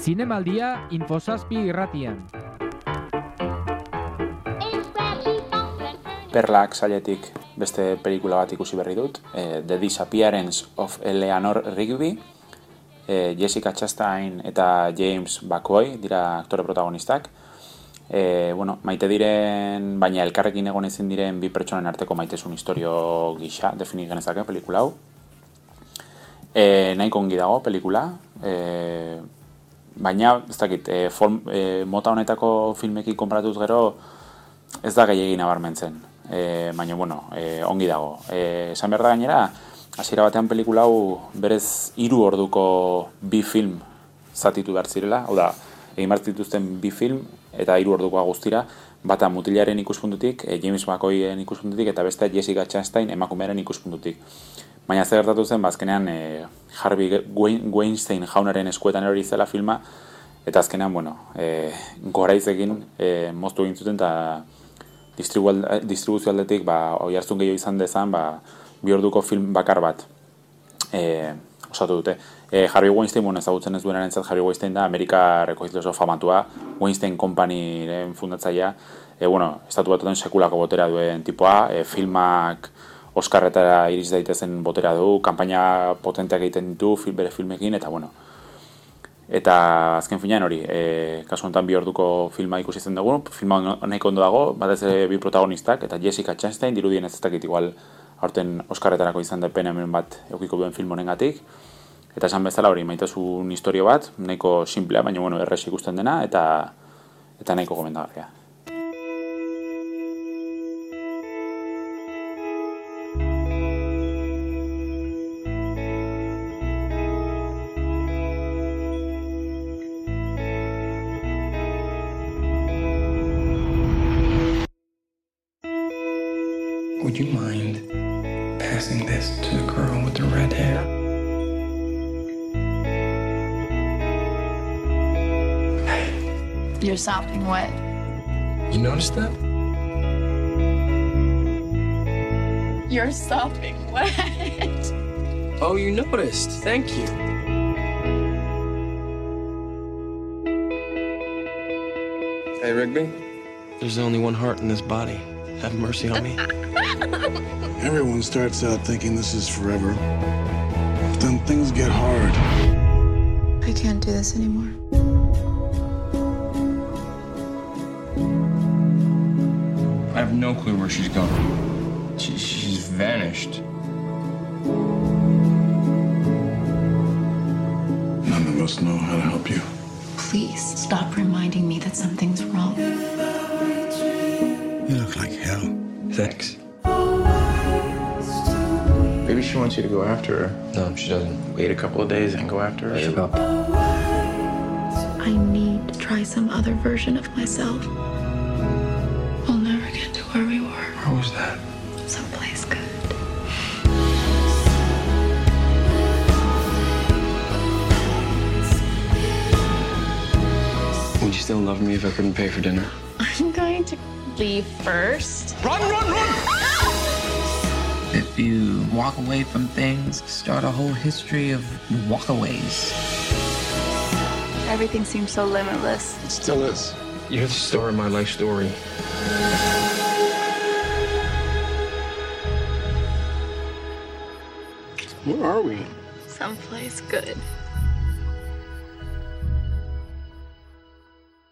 Zinemaldia Infosazpi irratian. Perlak sailetik beste pelikula bat ikusi berri dut, The Disappearance of Eleanor Rigby. Jessica Chastain eta James McAvoy dira aktore protagonistak. Maite diren, baina elkarrekin egon ezin diren bi pertsonen arteko maitesun historio gisa, definit genezake pelikula hau. Nahiko ongi dago pelikula, baina ez dakit, mota honetako filmekin konparatuz gero ez da gehiegi nabarmentzen, baina ongi dago. Esan behar da gainera, hasiera batean pelikula hau berez 3 orduko bi film zatitu behar zirela, hau da, egin behar zituzten bi film eta 3 ordukoa guztira, bata mutilaren ikuspuntutik, James McAvoyen ikuspuntutik, eta beste Jessica Chastain emakumearen ikuspuntutik. Baina zer gertatu zen, azkenean Harvey Weinstein jaunaren eskuetan erori zela filma, eta azkenean, goraizekin moztu egin zuten, eta distribuzio aldetik, oihartzun gehiago izan dezan, 2 orduko film bakar bat osatu dute. Harvey Weinstein, ezagutzen ez duenarentzat, Harvey Weinstein da Amerikarreko oso famatua, Weinstein Companyren fundatzailea, estatu batuetan sekulako botera duen tipoa, filmak Oscarretara iriz daitezen botera du, kanpaina potenteak egiten ditu bere filmekin, eta azken finean hori, kasu honetan 2 orduko filma ikusi zen dugu, filma nahiko ondo dago, batez ere bi protagonistak, eta Jessica Chastain, dirudien ez dakit igual aurten Oscarretarako izan depen hemen bat eukiko duen film honengatik, eta esan bezala hori, maitasun historio bat, nahiko simplea, baina errez ikusten dena, eta nahiko gomendagarria. Would you mind passing this to the girl with the red hair? Hey. You're sopping wet. You noticed that? You're sopping wet. Oh, you noticed. Thank you. Hey, Rigby. There's only one heart in this body. Have mercy on me. Everyone starts out thinking this is forever. Then things get hard. I can't do this anymore. I have no clue where she's going. She's vanished. None of us know how to help you. Please stop reminding me that something's wrong. You look like hell. Thanks. Maybe she wants you to go after her. No, she doesn't. Wait a couple of days and go after her. Shut up. I need to try some other version of myself. We'll never get to where we were. Where was that? Someplace good. Would you still love me if I couldn't pay for dinner? I'm going to leave first. Run! If you walk away from things, start a whole history of walkaways. Everything seems so limitless. It still is. You're the star of my life story. Where are we? Someplace good.